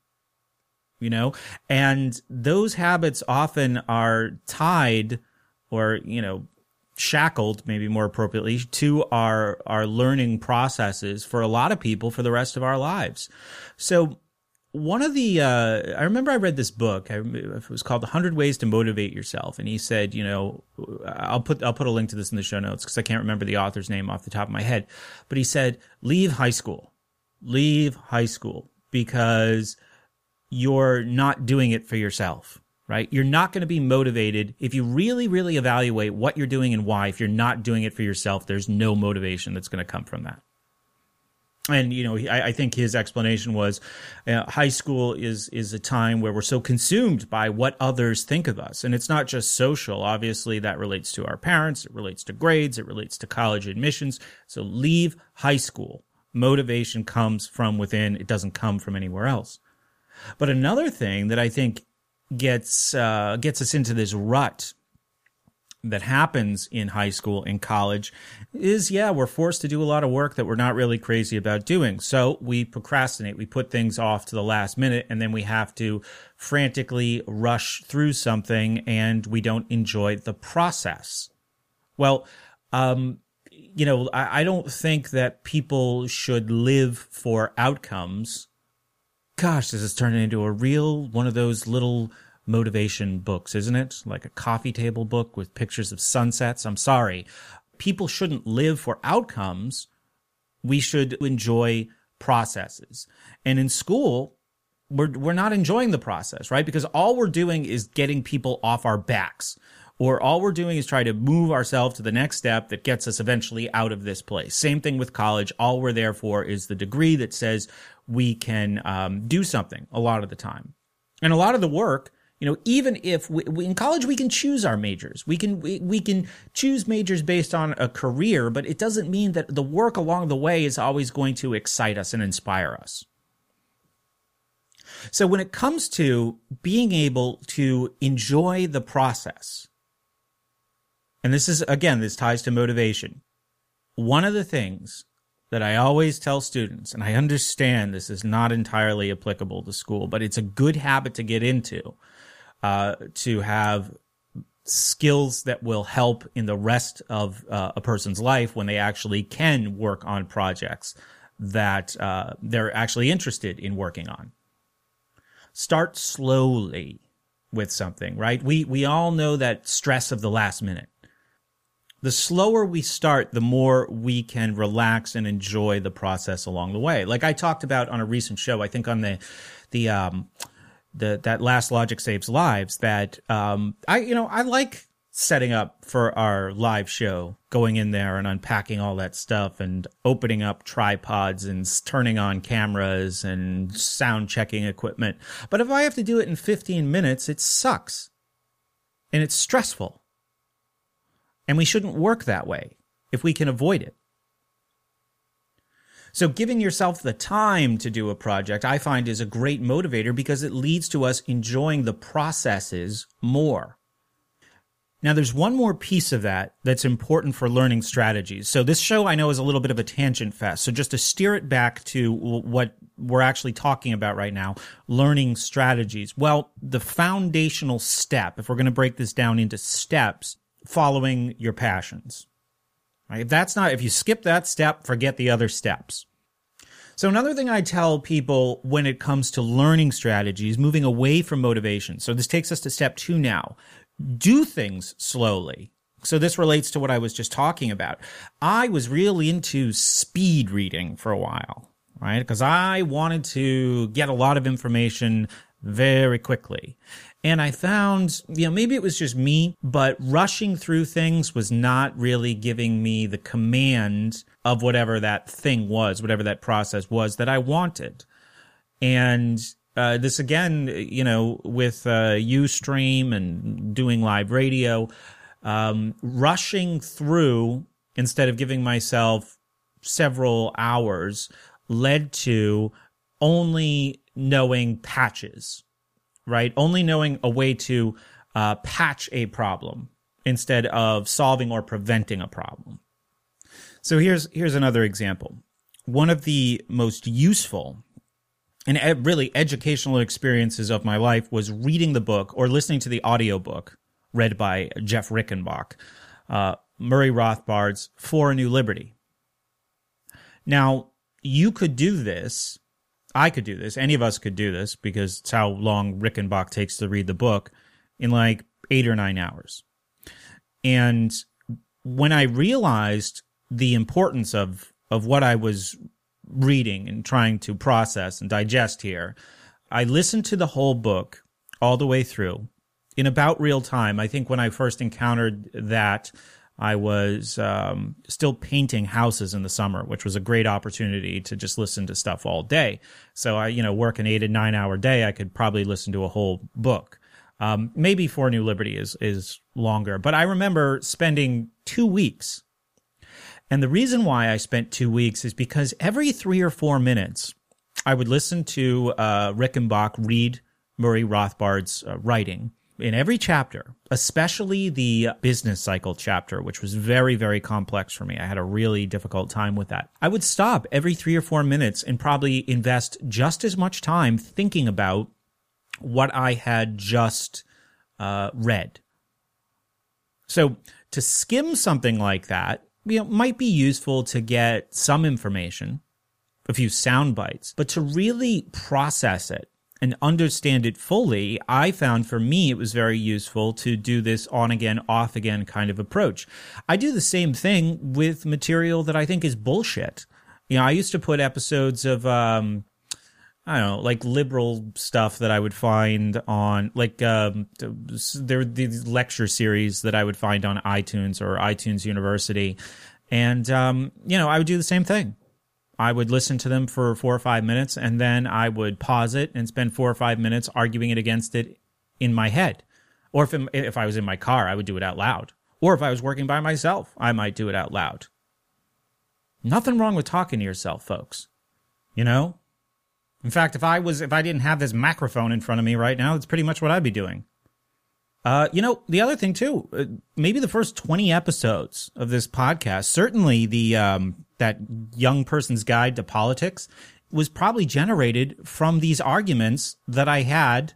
A: and those habits often are tied or, shackled, maybe more appropriately, to our learning processes for a lot of people for the rest of our lives. So one of the, I remember I read this book. It was called 100 Ways to Motivate Yourself. And he said, I'll put a link to this in the show notes because I can't remember the author's name off the top of my head. But he said, leave high school because you're not doing it for yourself, right? You're not going to be motivated. If you really, really evaluate what you're doing and why, if you're not doing it for yourself, there's no motivation that's going to come from that. And, I think his explanation was high school is a time where we're so consumed by what others think of us. And it's not just social. Obviously, that relates to our parents. It relates to grades. It relates to college admissions. So leave high school. Motivation comes from within. It doesn't come from anywhere else. But another thing that I think gets us into this rut that happens in high school and college is, we're forced to do a lot of work that we're not really crazy about doing. So we procrastinate. We put things off to the last minute, and then we have to frantically rush through something, and we don't enjoy the process. Well, I don't think that people should live for outcomes. Gosh, this is turning into a real one of those little motivation books, isn't it? Like a coffee table book with pictures of sunsets. I'm sorry. People shouldn't live for outcomes. We should enjoy processes. And in school, we're not enjoying the process, right? Because all we're doing is getting people off our backs, or all we're doing is try to move ourselves to the next step that gets us eventually out of this place. Same thing with college. All we're there for is the degree that says we can do something a lot of the time. And a lot of the work, even if we in college, we can choose our majors. We can choose majors based on a career, but it doesn't mean that the work along the way is always going to excite us and inspire us. So when it comes to being able to enjoy the process, and this ties to motivation. One of the things that I always tell students, and I understand this is not entirely applicable to school, but it's a good habit to get into, to have skills that will help in the rest of a person's life when they actually can work on projects that they're actually interested in working on. Start slowly with something, right? We all know that stress of the last minute. The slower we start, the more we can relax and enjoy the process along the way. Like I talked about on a recent show, I think on that last Logic Saves Lives, that I like setting up for our live show, going in there and unpacking all that stuff and opening up tripods and turning on cameras and sound checking equipment. But if I have to do it in 15 minutes, it sucks and it's stressful. And we shouldn't work that way if we can avoid it. So giving yourself the time to do a project, I find, is a great motivator because it leads to us enjoying the processes more. Now, there's one more piece of that that's important for learning strategies. So this show, I know, is a little bit of a tangent fest. So just to steer it back to what we're actually talking about right now, learning strategies. Well, the foundational step, if we're going to break this down into steps, following your passions. Right? If you skip that step, forget the other steps. So another thing I tell people when it comes to learning strategies, moving away from motivation. So this takes us to step 2 now. Do things slowly. So this relates to what I was just talking about. I was really into speed reading for a while, right? Because I wanted to get a lot of information very quickly. And I found, maybe it was just me, but rushing through things was not really giving me the command of whatever that thing was, whatever that process was that I wanted. And this again, with Ustream and doing live radio, rushing through instead of giving myself several hours led to only knowing patches, right? Only knowing a way to patch a problem instead of solving or preventing a problem. So here's another example. One of the most useful and really educational experiences of my life was reading the book or listening to the audiobook read by Jeff Rickenbach, Murray Rothbard's For a New Liberty. Now, you could do this. I could do this. Any of us could do this because it's how long Rickenbach takes to read the book in like 8 or 9 hours. And when I realized the importance of what I was reading and trying to process and digest here, I listened to the whole book all the way through in about real time. I think when I first encountered that, I was still painting houses in the summer, which was a great opportunity to just listen to stuff all day. So I, work an 8 and 9 hour day. I could probably listen to a whole book. Maybe For a New Liberty is longer, but I remember spending 2 weeks. And the reason why I spent 2 weeks is because every 3 or 4 minutes, I would listen to Rickenbach read Murray Rothbard's writing in every chapter, especially the business cycle chapter, which was very, very complex for me. I had a really difficult time with that. I would stop every 3 or 4 minutes and probably invest just as much time thinking about what I had just read. So to skim something like that, might be useful to get some information, a few sound bites, but to really process it and understand it fully, I found for me it was very useful to do this on again, off again kind of approach. I do the same thing with material that I think is bullshit. I used to put episodes of, like liberal stuff that I would find on, there were these lecture series that I would find on iTunes or iTunes University. And, I would do the same thing. I would listen to them for 4 or 5 minutes, and then I would pause it and spend 4 or 5 minutes arguing it against it in my head. Or if I was in my car, I would do it out loud. Or if I was working by myself, I might do it out loud. Nothing wrong with talking to yourself, folks. In fact, if I didn't have this microphone in front of me right now, that's pretty much what I'd be doing. The other thing too, maybe the first 20 episodes of this podcast, certainly that young person's guide to politics was probably generated from these arguments that I had,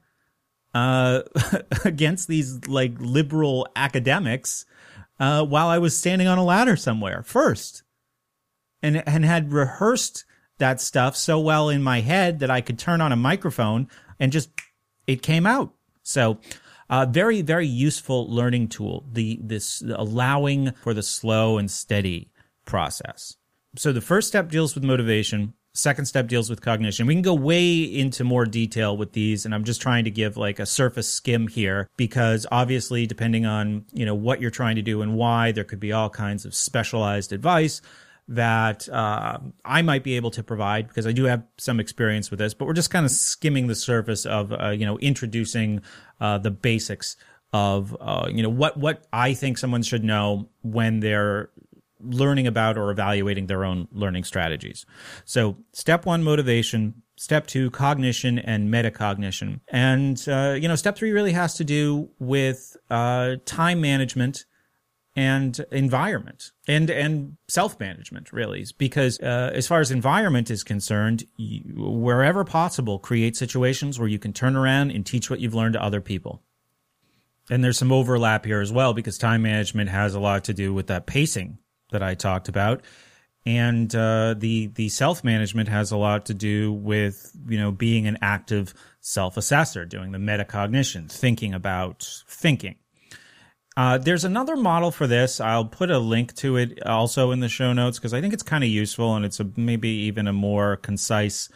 A: against these liberal academics, while I was standing on a ladder somewhere first and had rehearsed that stuff so well in my head that I could turn on a microphone and it came out. So, very, very useful learning tool, this allowing for the slow and steady process. So the first step deals with motivation. Second step deals with cognition. We can go way into more detail with these, and I'm just trying to give a surface skim here because obviously depending on, what you're trying to do and why, there could be all kinds of specialized advice that I might be able to provide because I do have some experience with this, but we're just kind of skimming the surface of, introducing the basics of, what I think someone should know when they're learning about or evaluating their own learning strategies. So step 1, motivation. Step 2, cognition and metacognition. And, step 3 really has to do with time management and environment and self-management, really. Because as far as environment is concerned, wherever possible, create situations where you can turn around and teach what you've learned to other people. And there's some overlap here as well, because time management has a lot to do with that pacing that I talked about. And the self-management has a lot to do with, being an active self-assessor, doing the metacognition, thinking about thinking. There's another model for this. I'll put a link to it also in the show notes because I think it's kind of useful and it's maybe even a more concise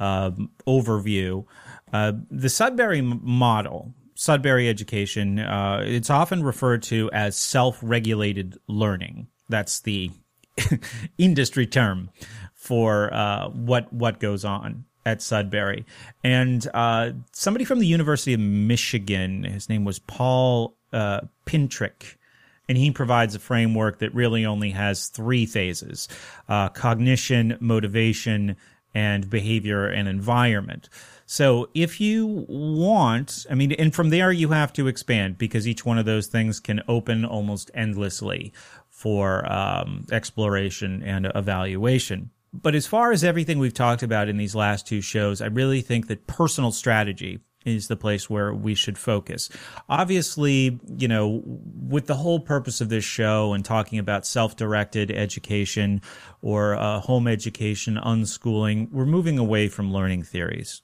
A: overview. The Sudbury model, Sudbury education, it's often referred to as self-regulated learning. That's the industry term for what goes on at Sudbury. And somebody from the University of Michigan, his name was Paul Pintrick, and he provides a framework that really only has 3 phases: cognition, motivation, and behavior and environment. So if you want, and from there you have to expand because each one of those things can open almost endlessly for exploration and evaluation. But as far as everything we've talked about in these last 2 shows, I really think that personal strategy is the place where we should focus. Obviously, with the whole purpose of this show and talking about self-directed education or home education, unschooling, we're moving away from learning theories.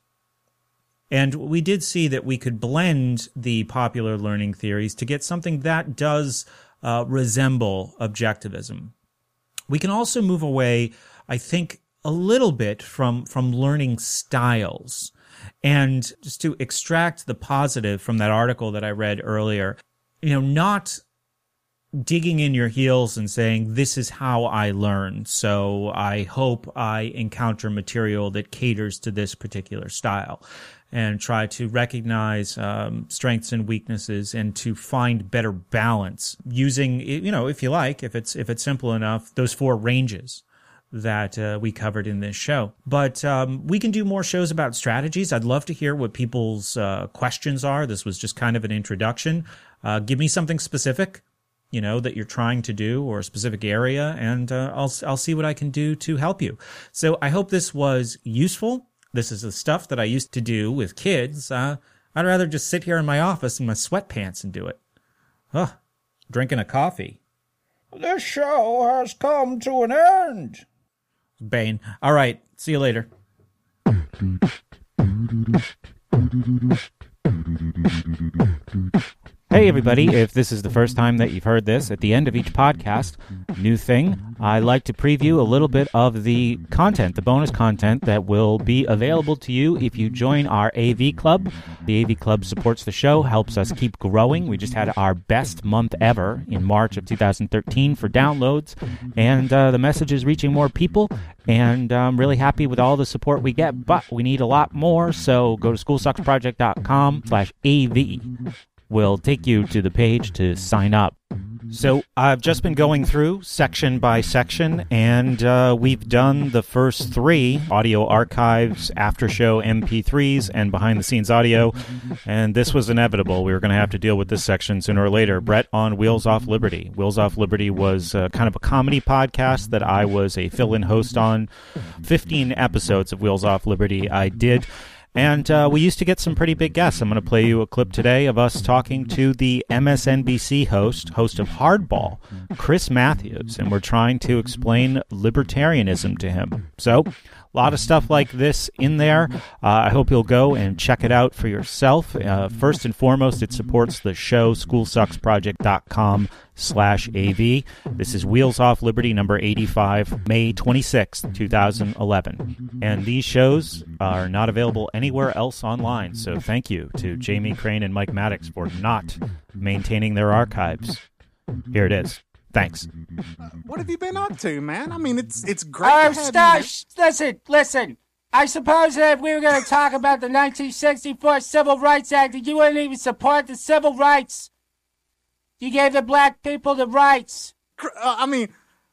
A: And we did see that we could blend the popular learning theories to get something that does resemble objectivism. We can also move away, I think, a little bit from learning styles. And just to extract the positive from that article that I read earlier, not digging in your heels and saying, this is how I learn, so I hope I encounter material that caters to this particular style, and try to recognize strengths and weaknesses and to find better balance using, if you like, if it's simple enough, those 4 ranges that we covered in this show. But we can do more shows about strategies. I'd love to hear what people's questions are. This was just kind of an introduction. Give me something specific, that you're trying to do, or a specific area, and I'll see what I can do to help you. So I hope this was useful. This is the stuff that I used to do with kids. I'd rather just sit here in my office in my sweatpants and do it. Drinking a coffee. This show has come to an end. Bane. All right. See you later. Hey, everybody. If this is the first time that you've heard this, at the end of each podcast, new thing, I like to preview a little bit of the content, the bonus content that will be available to you if you join our AV Club. The AV Club supports the show, helps us keep growing. We just had our best month ever in March of 2013 for downloads, and the message is reaching more people, and I'm really happy with all the support we get, but we need a lot more, so go to schoolsucksproject.com/AV. Will take you to the page to sign up. So I've just been going through section by section, and we've done the first 3 audio archives, after show MP3s, and behind-the-scenes audio, and this was inevitable. We were going to have to deal with this section sooner or later. Brett on Wheels Off Liberty. Wheels Off Liberty was kind of a comedy podcast that I was a fill-in host on. 15 episodes of Wheels Off Liberty I did. And we used to get some pretty big guests. I'm going to play you a clip today of us talking to the MSNBC host of Hardball, Chris Matthews, and we're trying to explain libertarianism to him. So, a lot of stuff like this in there. I hope you'll go and check it out for yourself. First and foremost, it supports the show, schoolsucksproject.com/AV. This is Wheels Off Liberty number 85, May 26th, 2011. And these shows are not available anywhere else online, so thank you to Jamie Crane and Mike Maddox for not maintaining their archives. Here it is. Thanks.
B: What have you been up to, man? I mean, it's great to have
C: Listen. I suppose that if we were going to talk about the 1964 Civil Rights Act, that you wouldn't even support the civil rights. You gave the black people the rights.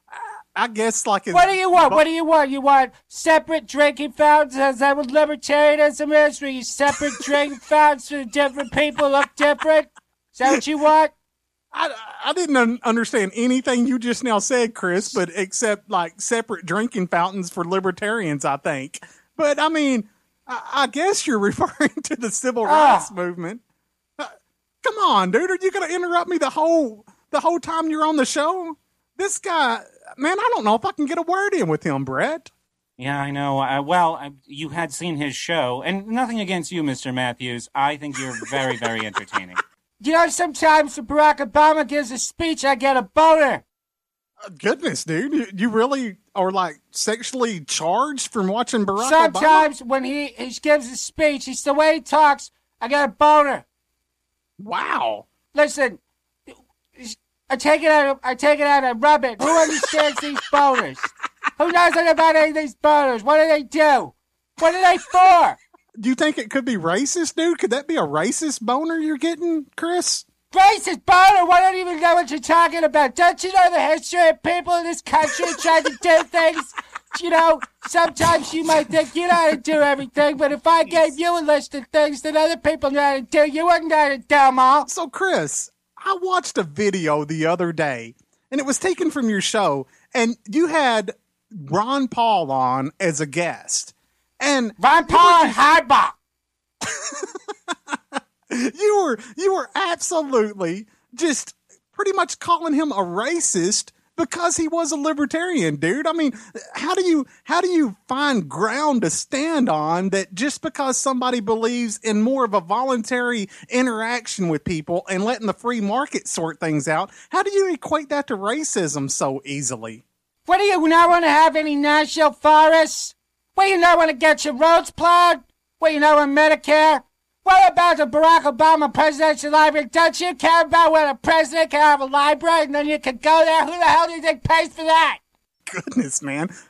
B: I guess like his...
C: What do you want? What do you want? You want separate drinking fountains? Is that what libertarianism is? Where you separate drinking fountains so different people look different? Is that what you want?
B: I didn't understand anything you just now said, Chris, but except like separate drinking fountains for libertarians, I think. But I mean, I guess you're referring to the civil rights movement. Come on, dude, are you going to interrupt me the whole time you're on the show? This guy, man, I don't know if I can get a word in with him, Brett.
D: Yeah, I know. You had seen his show, and nothing against you, Mr. Matthews. I think you're very, very entertaining.
C: You know, sometimes when Barack Obama gives a speech, I get a boner.
B: Goodness, dude. You really are, like, sexually charged from watching Barack Obama?
C: Sometimes when he gives a speech, it's the way he talks, I get a boner.
B: Wow.
C: Listen, I take it out, and rub it. Who understands these boners? Who knows anything about any of these boners? What do they do? What are they for?
B: Do you think it could be racist, dude? Could that be a racist boner you're getting, Chris?
C: Racist boner? I don't even know what you're talking about. Don't you know the history of people in this country trying to do things? You know, sometimes you might think you know how to do everything, but if I gave you a list of things that other people know how to do, you wouldn't know how to do them all.
B: So, Chris, I watched a video the other day, and it was taken from your show, and you had Ron Paul on as a guest. And
C: Ron Paul and Hardball.
B: You were absolutely just pretty much calling him a racist because he was a libertarian, dude. I mean, how do you find ground to stand on that just because somebody believes in more of a voluntary interaction with people and letting the free market sort things out? How do you equate that to racism so easily?
C: What, do you not want to have any national forests? What, you not want to get your roads plowed? What, you not want Medicare? What about the Barack Obama Presidential Library? Don't you care about when a president can have a library and then you can go there? Who the hell do you think pays for that?
B: Goodness, man.